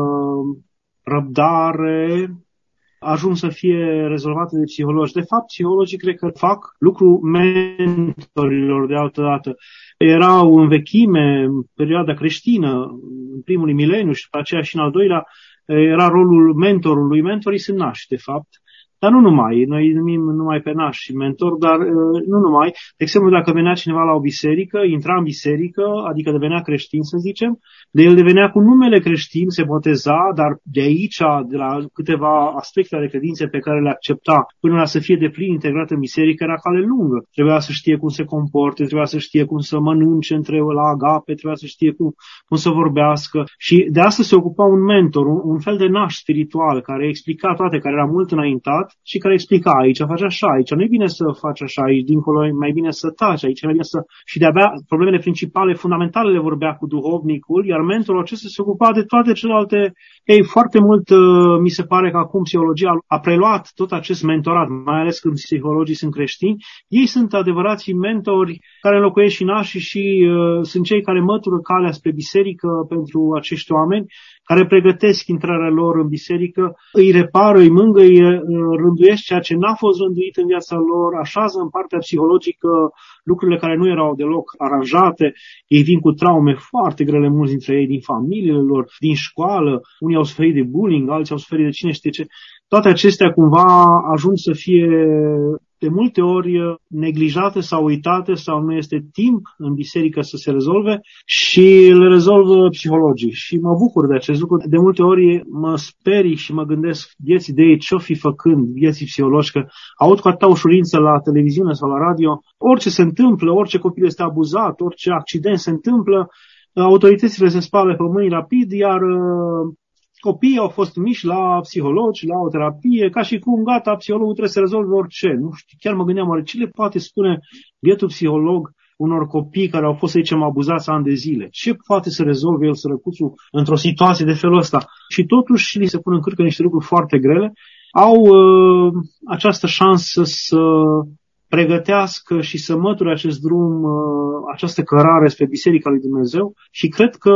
răbdare, ajung să fie rezolvate de psihologi. De fapt, psihologii cred că fac lucru mentorilor de altă dată. Erau în vechime, în perioada creștină, în primul mileniu și după aceea și în al doilea, era rolul mentorului. Mentorii sunt nași, de fapt. Dar nu numai, noi numim numai pe nași și mentor, dar uh, nu numai. De exemplu, dacă venea cineva la o biserică, intra în biserică, adică devenea creștin, să zicem, de el devenea cu numele creștin, se boteza, dar de aici, de la câteva aspecte ale credinței pe care le accepta, până la să fie deplin integrat în biserică, era cale lungă. Trebuia să știe cum se comporte, trebuia să știe cum să mănânce între la agape, trebuia să știe cum, cum să vorbească. Și de asta se ocupa un mentor, un, un fel de naș spiritual, care explica toate, care era mult înaintat, și care explica, aici faci așa, aici nu e bine să faci așa, aici dincolo e mai bine să taci, aici e mai bine să... Și de-abia problemele principale, fundamentale le vorbea cu duhovnicul, iar mentorul acesta se ocupa de toate celelalte. Ei, foarte mult mi se pare că acum psihologia a preluat tot acest mentorat, mai ales când psihologii sunt creștini. Ei sunt adevărații mentori care înlocuiesc și nașii și uh, sunt cei care mătură calea spre biserică pentru acești oameni, care pregătesc intrarea lor în biserică, îi repară, îi mângâie, rânduiesc ceea ce n-a fost rânduit în viața lor, așează în partea psihologică lucrurile care nu erau deloc aranjate. Ei vin cu traume foarte grele, mulți dintre ei, din familiile lor, din școală, unii au suferit de bullying, alții au suferit de cine știe ce. Toate acestea cumva ajung să fie de multe ori neglijate sau uitate sau nu este timp în biserică să se rezolve și le rezolvă psihologii. Și mă bucur de acest lucru. De multe ori mă sperii și mă gândesc vieții de ei ce-o fi făcând vieții psihologi, că aud cu atâta ușurință la televiziune sau la radio, orice se întâmplă, orice copil este abuzat, orice accident se întâmplă, autoritățile se spală pe mâini rapid, iar copiii au fost miși la psihologi, la o terapie, ca și cum, gata, psihologul trebuie să rezolve orice. Nu știu, chiar mă gândeam, oare ce le poate spune bietul psiholog unor copii care au fost, să zicem, abuzați ani de zile? Ce poate să rezolve el, sărăcuțul, într-o situație de felul ăsta? Și totuși li se pun în cârcă niște lucruri foarte grele. Au uh, această șansă să pregătească și să măture acest drum, această cărare spre Biserica lui Dumnezeu și cred că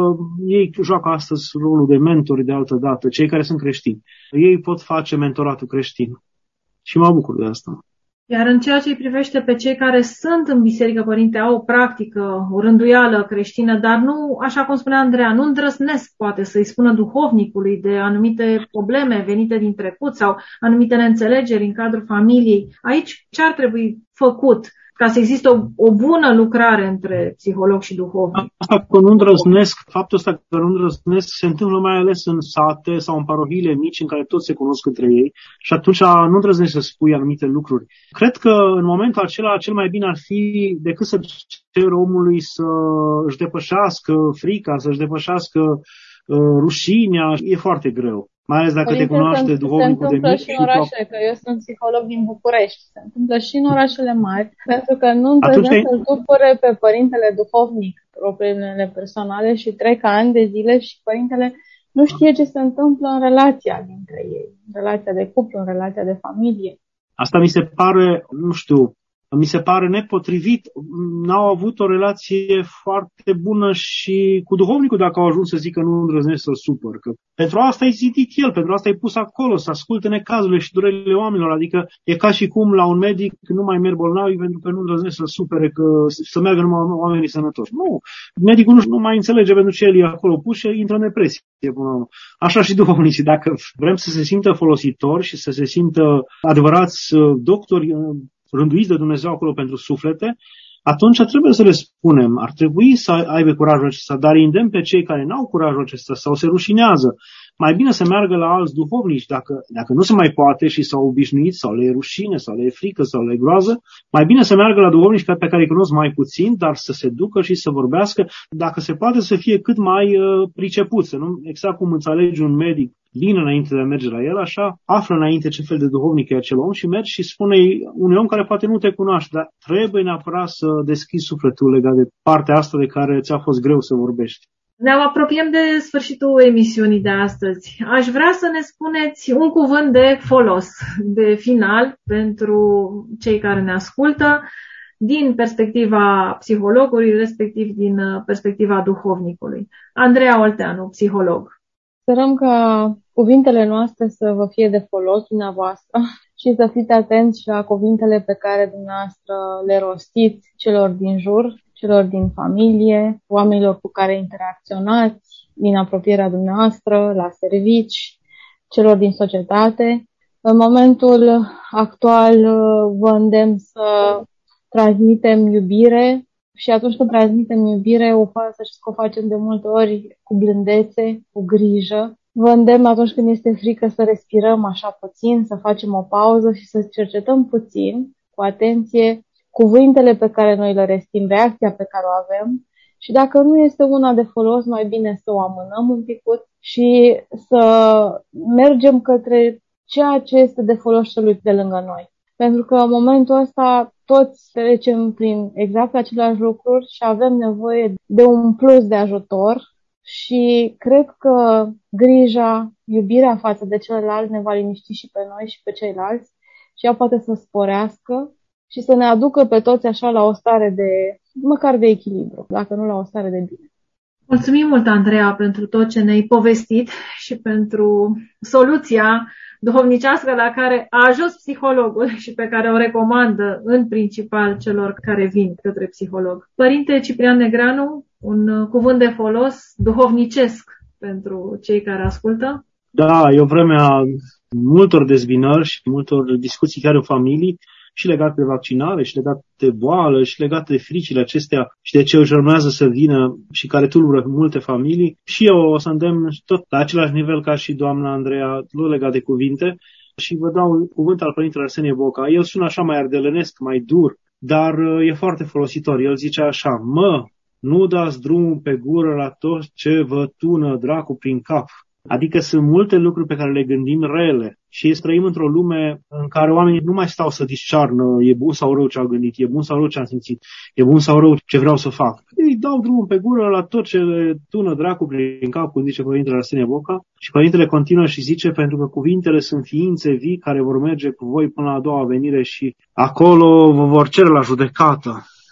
ei joacă astăzi rolul de mentori de altă dată, cei care sunt creștini. Ei pot face mentoratul creștin și mă bucur de asta. Iar în ceea ce îi privește pe cei care sunt în biserică, părinte, au o practică, o rânduială creștină, dar nu, așa cum spunea Andreea, nu îndrăznesc poate să-i spună duhovnicului de anumite probleme venite din trecut sau anumite neînțelegeri în cadrul familiei. Aici ce ar trebui făcut ca să existe o, o bună lucrare între psiholog și duhovnic? Asta că nu îndrăznesc, faptul ăsta că nu îndrăznesc se întâmplă mai ales în sate sau în parohiile mici în care toți se cunosc între ei și atunci nu îndrăznesc să spui anumite lucruri. Cred că în momentul acela cel mai bine ar fi decât să cer omului să își depășească frica, să își depășească uh, rușinea, e foarte greu. Mai ales dacă Părinte, te cunoaște duhovnicul de mic. Se întâmplă și în orașele, că eu sunt psiholog din București, se întâmplă și în orașele mari, pentru că nu îndrăznesc să-l supere pe părintele duhovnic problemele personale și trec ani de zile și părintele nu știe ce se întâmplă în relația dintre ei, în relația de cuplu, în relația de familie. Asta mi se pare, nu știu, mi se pare nepotrivit. N-au avut o relație foarte bună și cu duhovnicul dacă au ajuns să zică nu îndrăznesc să-l supăr. Că pentru asta ai zidit el, pentru asta ai pus acolo, să asculte necazurile și durerile oamenilor. Adică e ca și cum la un medic nu mai merg bolnavi pentru că nu îndrăznesc să-l supere, că să meargă numai oamenii sănătoși. Nu, medicul nu, nu mai înțelege pentru ce el e acolo pus și intră în depresie. Așa și duhovnicii. Dacă vrem să se simtă folositori și să se simtă adevărați doctori rânduiți de Dumnezeu acolo pentru suflete, atunci trebuie să le spunem. Ar trebui să aibă curajul acesta, dar îndemn pe cei care n-au curajul acesta sau se rușinează. Mai bine să meargă la alți duhovnici. Dacă, dacă nu se mai poate și s-au obișnuit sau le e rușine sau le e frică sau le e groază, mai bine să meargă la duhovnici pe care îi cunosc mai puțin, dar să se ducă și să vorbească. Dacă se poate să fie cât mai uh, pricepuți. Nu? Exact cum înțelegi un medic bine înainte de a merge la el, așa, află înainte ce fel de duhovnic e acel om și mergi și spune-i unui om care poate nu te cunoaște, dar trebuie neapărat să deschizi sufletul legat de partea asta de care ți-a fost greu să vorbești. Ne apropiem de sfârșitul emisiunii de astăzi. Aș vrea să ne spuneți un cuvânt de folos, de final, pentru cei care ne ascultă, din perspectiva psihologului, respectiv din perspectiva duhovnicului. Andreea Olteanu, psiholog. Sperăm ca cuvintele noastre să vă fie de folos dumneavoastră și să fiți atenți și la cuvintele pe care dumneavoastră le rostiți celor din jur, celor din familie, oamenilor cu care interacționați, din apropierea dumneavoastră, la servici, celor din societate. În momentul actual vă îndemn să transmitem iubire și atunci când transmitem iubire, o fa- să știți că o facem de multe ori cu blândețe, cu grijă. Vă îndemn atunci când este frică să respirăm așa puțin, să facem o pauză și să cercetăm puțin, cu atenție, cuvintele pe care noi le restim, reacția pe care o avem și dacă nu este una de folos, mai bine să o amânăm un picut și să mergem către ceea ce este de folos celui de lângă noi. Pentru că în momentul ăsta toți trecem prin exact aceleași lucruri și avem nevoie de un plus de ajutor și cred că grija, iubirea față de celălalt ne va liniști și pe noi și pe ceilalți și ea poate să sporească și să ne aducă pe toți așa la o stare de, măcar de echilibru, dacă nu la o stare de bine. Mulțumim mult, Andreea, pentru tot ce ne-ai povestit și pentru soluția duhovnicească la care a ajuns psihologul și pe care o recomandă în principal celor care vin către psiholog. Părinte Ciprian Negreanu, un cuvânt de folos duhovnicesc pentru cei care ascultă? Da, e o vreme a multor dezbinări și multor discuții chiar în familii, și legate de vaccinare, și legate de boală, și legate de fricile acestea și de ce își urmează să vină și care tulbură multe familii. Și eu o să îndemn tot la același nivel ca și doamna Andreea, nu legat de cuvinte, și vă dau un cuvânt al părintele Arsenie Boca. El sună așa mai ardelenesc, mai dur, dar e foarte folositor. El zice așa: mă, nu dați drumul pe gură la tot ce vă tună dracu prin cap. Adică sunt multe lucruri pe care le gândim rele și trăim într-o lume în care oamenii nu mai stau să discearnă e bun sau rău ce au gândit, e bun sau rău ce am simțit, e bun sau rău ce vreau să fac. Ei dau drumul pe gură la tot ce le tună dracu prin cap, cum zice părintele Arsenie Boca, și părintele continuă și zice: pentru că cuvintele sunt ființe vii care vor merge cu voi până la a doua venire și acolo vă vor cere la judecată.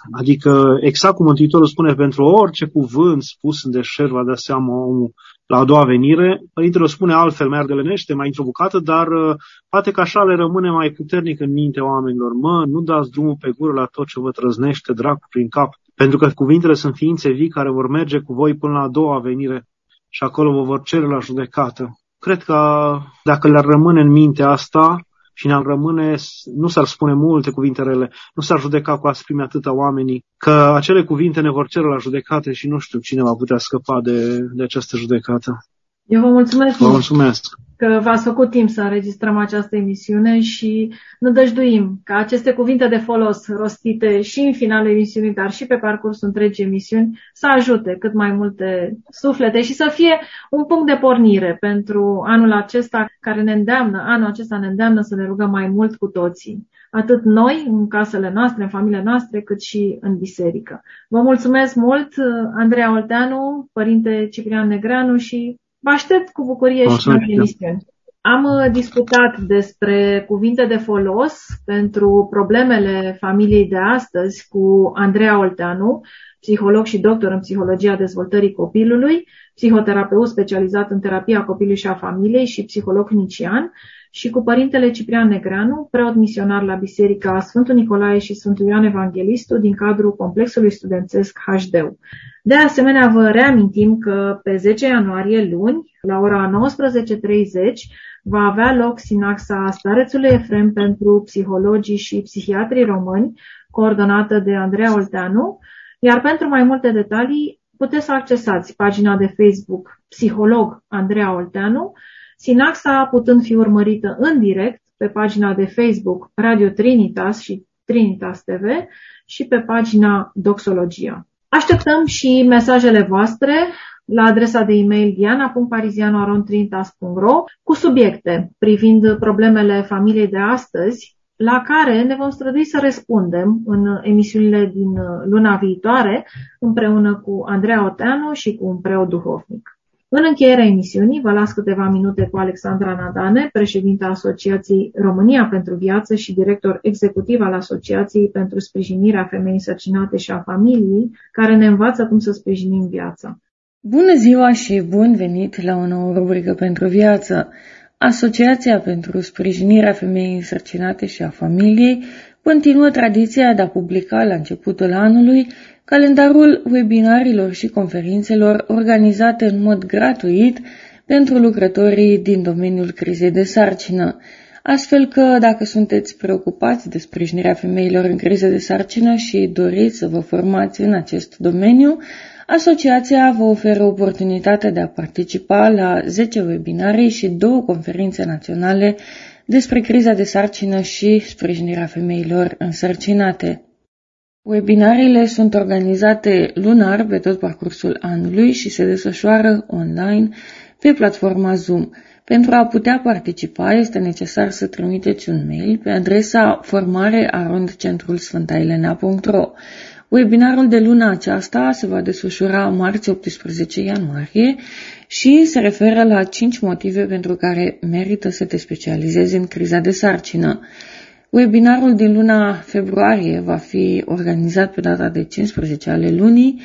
Adică, exact cum Mântuitorul spune, pentru orice cuvânt spus în deșert va da seama omul la a doua venire, Părintele o spune altfel, mai ardelenește, mai într-o bucată, dar poate că așa le rămâne mai puternic în mintea oamenilor. Mă, nu dați drumul pe gură la tot ce vă trăznește dracu prin cap, pentru că cuvintele sunt ființe vii care vor merge cu voi până la a doua venire și acolo vă vor cere la judecată. Cred că dacă le-ar rămâne în mintea asta și ne-ar rămâne, nu s-ar spune multe cuvinte rele, nu s-ar judeca cu asprime atâta oamenii, că acele cuvinte ne vor cere la judecată și nu știu cine va putea scăpa de, de această judecată. Eu vă mulțumesc, vă mulțumesc că v-ați făcut timp să înregistrăm această emisiune și nădăjduim ca aceste cuvinte de folos rostite și în finalul emisiunii, dar și pe parcursul întregii emisiuni, să ajute cât mai multe suflete și să fie un punct de pornire pentru anul acesta care ne îndeamnă, anul acesta ne îndeamnă să ne rugăm mai mult cu toții. Atât noi, în casele noastre, în familiile noastre, cât și în biserică. Vă mulțumesc mult, Andreea Olteanu, Părinte Ciprian Negreanu, și vă aștept cu bucurie și în emisiuni. Am discutat despre cuvinte de folos pentru problemele familiei de astăzi cu Andreea Olteanu, psiholog și doctor în psihologia dezvoltării copilului, psihoterapeut specializat în terapia copilului și a familiei și psiholog clinician, și cu Părintele Ciprian Negreanu, preot misionar la Biserica Sfântul Nicolae și Sfântul Ioan Evanghelistul din cadrul complexului studențesc H D U. De asemenea, vă reamintim că pe zece ianuarie, luni, la ora nouăsprezece treizeci, va avea loc sinaxa Starețului Efrem pentru psihologii și psihiatrii români, coordonată de Andreea Olteanu, iar pentru mai multe detalii puteți să accesați pagina de Facebook Psiholog Andreea Olteanu, sinaxa putând fi urmărită în direct pe pagina de Facebook Radio Trinitas și Trinitas T V și pe pagina Doxologia. Așteptăm și mesajele voastre la adresa de e-mail diana punct parizianu arond trinitas punct ro cu subiecte privind problemele familiei de astăzi, la care ne vom strădui să răspundem în emisiunile din luna viitoare, împreună cu Andreea Olteanu și cu un preot duhovnic. În încheierea emisiunii vă las câteva minute cu Alexandra Nadane, președinta Asociației România pentru Viață și director executiv al Asociației pentru Sprijinirea Femeii Însărcinate și a Familiei, care ne învață cum să sprijinim viața. Bună ziua și bun venit la o nouă rubrică pentru viață. Asociația pentru Sprijinirea Femeii Însărcinate și a Familiei continuă tradiția de a publica la începutul anului calendarul webinarilor și conferințelor organizate în mod gratuit pentru lucrătorii din domeniul crizei de sarcină, astfel că dacă sunteți preocupați de sprijinirea femeilor în criză de sarcină și doriți să vă formați în acest domeniu, asociația vă oferă oportunitatea de a participa la zece webinarii și două conferințe naționale despre criza de sarcină și sprijinirea femeilor însărcinate. Webinariile sunt organizate lunar pe tot parcursul anului și se desfășoară online pe platforma Zoom. Pentru a putea participa este necesar să trimiteți un mail pe adresa formare arond centrul sfânta elena punct ro. Webinarul de luna aceasta se va desfășura marți optsprezece ianuarie și se referă la cinci motive pentru care merită să te specializezi în criza de sarcină. Webinarul din luna februarie va fi organizat pe data de cincisprezece ale lunii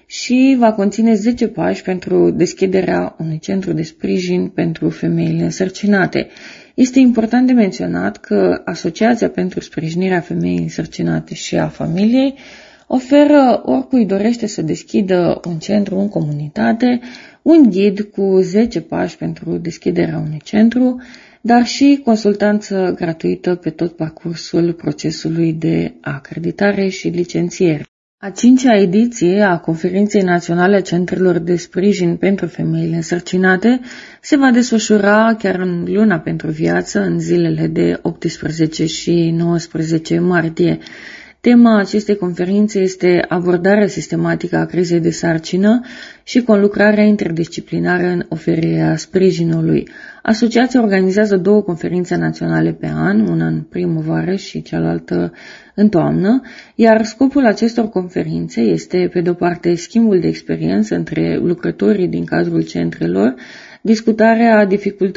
și va conține zece pași pentru deschiderea unui centru de sprijin pentru femeile însărcinate. Este important de menționat că Asociația pentru Sprijinirea Femeii Însărcinate și a Familiei oferă oricui dorește să deschidă un centru în comunitate, un ghid cu zece pași pentru deschiderea unui centru, dar și consultanță gratuită pe tot parcursul procesului de acreditare și licențiere. A cincea ediție a Conferinței Naționale a Centrelor de Sprijin pentru Femeile Însărcinate se va desfășura chiar în luna pentru viață, în zilele de optsprezece și nouăsprezece martie. Tema acestei conferințe este abordarea sistematică a crizei de sarcină și conlucrarea interdisciplinară în oferirea sprijinului. Asociația organizează două conferințe naționale pe an, una în primăvară și cealaltă în toamnă, iar scopul acestor conferințe este, pe de-o parte, schimbul de experiență între lucrătorii din cadrul centrelor, discutarea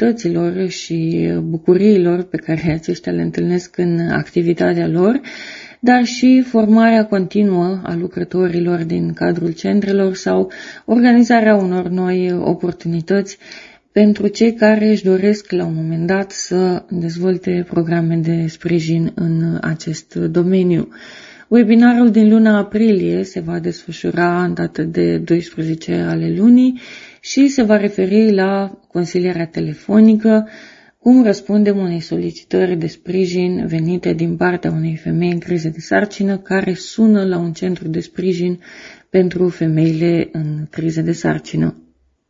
dificultăților și bucuriilor pe care aceștia le întâlnesc în activitatea lor, dar și formarea continuă a lucrătorilor din cadrul centrelor sau organizarea unor noi oportunități pentru cei care își doresc la un moment dat să dezvolte programe de sprijin în acest domeniu. Webinarul din luna aprilie se va desfășura în data de doisprezece ale lunii și se va referi la consilierea telefonică, cum răspundem unei solicitări de sprijin venite din partea unei femei în criză de sarcină care sună la un centru de sprijin pentru femeile în criză de sarcină.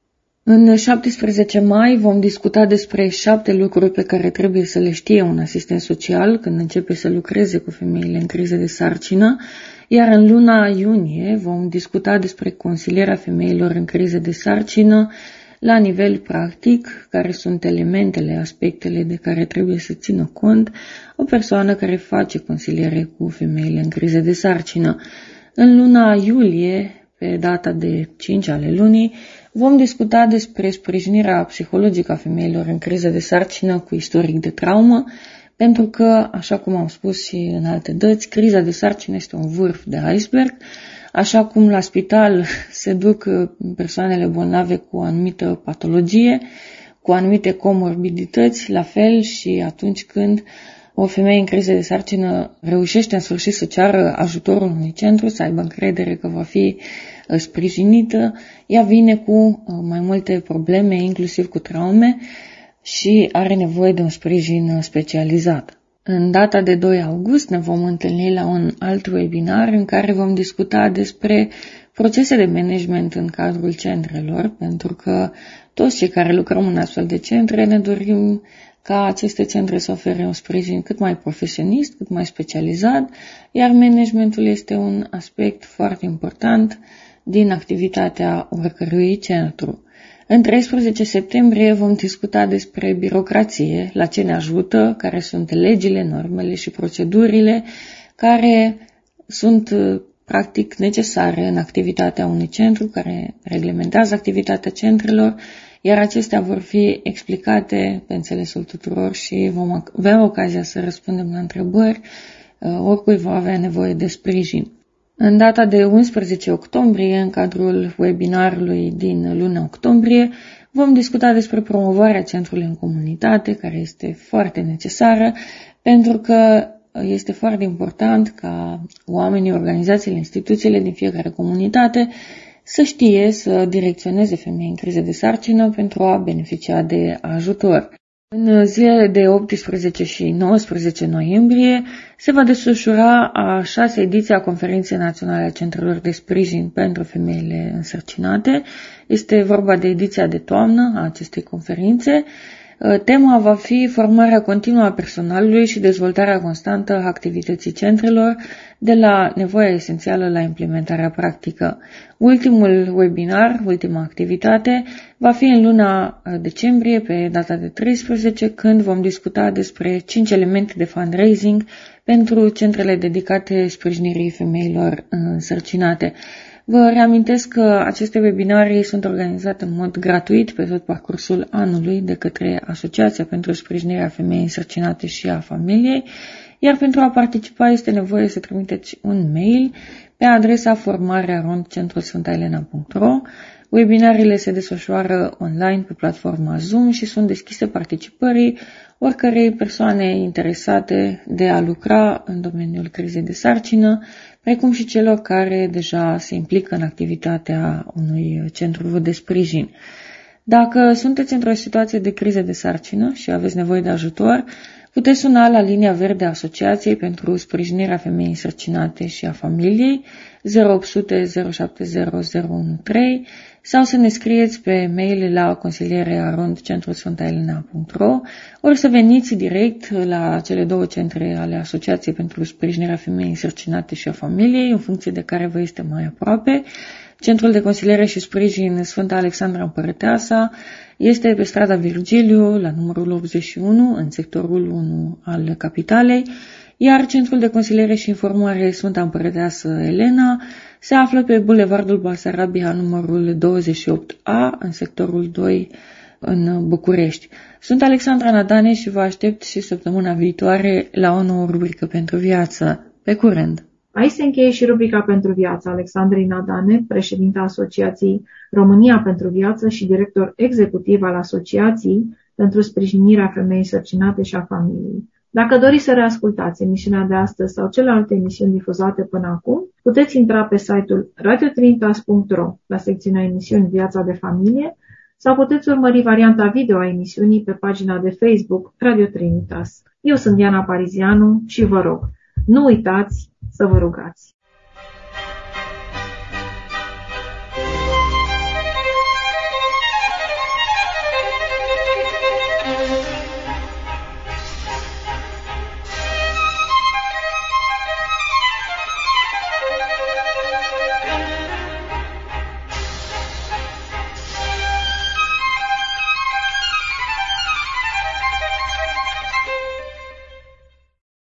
În șaptesprezece mai vom discuta despre șapte lucruri pe care trebuie să le știe un asistent social când începe să lucreze cu femeile în criză de sarcină, iar în luna iunie vom discuta despre consilierea femeilor în criză de sarcină la nivel practic, care sunt elementele, aspectele de care trebuie să țină cont o persoană care face consiliere cu femeile în criză de sarcină. În luna iulie, pe data de cinci ale lunii, vom discuta despre sprijinirea psihologică a femeilor în criză de sarcină cu istoric de traumă, pentru că, așa cum am spus și în alte dăți, criza de sarcină este un vârf de iceberg. Așa cum la spital se duc persoanele bolnave cu o anumită patologie, cu anumite comorbidități, la fel și atunci când o femeie în criză de sarcină reușește în sfârșit să ceară ajutorul unui centru, să aibă încredere că va fi sprijinită, ea vine cu mai multe probleme, inclusiv cu traume, și are nevoie de un sprijin specializat. În data de doi august ne vom întâlni la un alt webinar în care vom discuta despre procese de management în cadrul centrelor, pentru că toți cei care lucrăm în astfel de centre ne dorim ca aceste centre să ofere un sprijin cât mai profesionist, cât mai specializat, iar managementul este un aspect foarte important din activitatea oricărui centru. În treisprezece septembrie vom discuta despre birocrație, la ce ne ajută, care sunt legile, normele și procedurile care sunt practic necesare în activitatea unui centru, care reglementează activitatea centrelor, iar acestea vor fi explicate pe înțelesul tuturor și vom avea ocazia să răspundem la întrebări, oricui va avea nevoie de sprijin. În data de unsprezece octombrie, în cadrul webinarului din luna octombrie, vom discuta despre promovarea centrului în comunitate, care este foarte necesară, pentru că este foarte important ca oamenii, organizațiile, instituțiile din fiecare comunitate să știe să direcționeze femei în criză de sarcină pentru a beneficia de ajutor. În zilele de optsprezece și nouăsprezece noiembrie se va desfășura a șasea ediție a Conferinței Naționale a Centrelor de Sprijin pentru Femeile Însărcinate. Este vorba de ediția de toamnă a acestei conferințe. Tema va fi formarea continuă a personalului și dezvoltarea constantă a activității centrelor, de la nevoia esențială la implementarea practică. Ultimul webinar, ultima activitate, va fi în luna decembrie, pe data de treisprezece, când vom discuta despre cinci elemente de fundraising pentru centrele dedicate sprijinirii femeilor însărcinate. Vă reamintesc că aceste webinarii sunt organizate în mod gratuit pe tot parcursul anului de către Asociația pentru Sprijinirea Femeii Însărcinate și a Familiei, iar pentru a participa este nevoie să trimiteți un mail pe adresa formare arond centrul sfânta elena punct ro. Webinariile se desfășoară online pe platforma Zoom și sunt deschise participării oricărei persoane interesate de a lucra în domeniul crizei de sarcină, precum și celor care deja se implică în activitatea unui centru de sprijin. Dacă sunteți într-o situație de criză de sarcină și aveți nevoie de ajutor, puteți suna la linia verde a Asociației pentru Sprijinirea Femeii Însărcinate și a Familiei zero opt zero zero zero șapte zero zero unu trei sau să ne scrieți pe mail la consiliere arond centrul sfânta elena punct ro, ori să veniți direct la cele două centre ale Asociației pentru Sprijinirea Femeii Însărcinate și a Familiei, în funcție de care vă este mai aproape. Centrul de consiliere și sprijin Sfânta Alexandra Împărăteasa este pe strada Virgiliu, la numărul optzeci și unu, în sectorul unu al capitalei, iar Centrul de consiliere și informare Sfânta Împărăteasă Elena se află pe Bulevardul Basarabia, numărul douăzeci și opt A, în sectorul doi, în București. Sunt Alexandra Nadane și vă aștept și săptămâna viitoare la o nouă rubrică pentru viață. Pe curând! Aici se încheie și rubrica Pentru Viață. Alexandrei Nadane, președinta Asociației România pentru Viață și director executiv al Asociației pentru Sprijinirea Femeii Însărcinate și a Familiei. Dacă doriți să reascultați emisiunea de astăzi sau celelalte emisiuni difuzate până acum, puteți intra pe site-ul radio trinitas punct ro la secțiunea emisiuni Viața de Familie sau puteți urmări varianta video a emisiunii pe pagina de Facebook Radio Trinitas. Eu sunt Diana Parizianu și vă rog, nu uitați să vă rugați.